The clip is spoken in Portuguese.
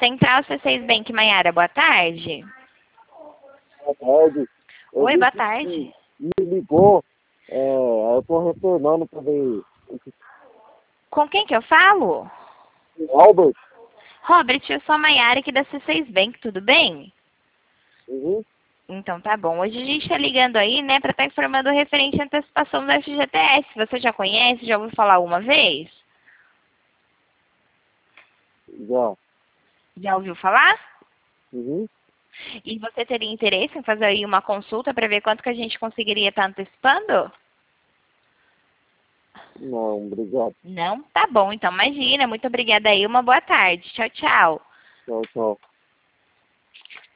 Central C6 Bank, Maiara, boa tarde. Boa tarde. Oi, boa tarde. Me ligou, eu tô retornando para ver Com quem que eu falo? o Albert. Robert, eu sou a Maiara aqui da C6 Bank, tudo bem? Uhum. Então tá bom. Hoje a gente tá ligando aí, né, pra estar informando referente à antecipação do FGTS. Você já conhece? Já ouviu falar uma vez? Já. Já ouviu falar? Uhum. E você teria interesse em fazer aí uma consulta para ver quanto que a gente conseguiria estar antecipando? Não, obrigado. Não? Tá bom, então imagina. Muito obrigada aí. Uma boa tarde. Tchau, tchau. Tchau, tchau.